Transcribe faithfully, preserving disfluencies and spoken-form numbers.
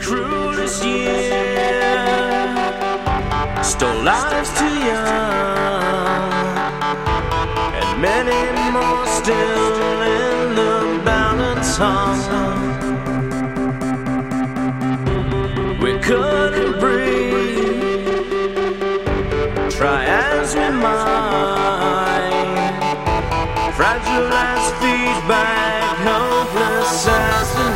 cruelest year stole lives too young, and many more still in the balance hung. We couldn't breathe, try as we might, fragile as feedback, hopeless as the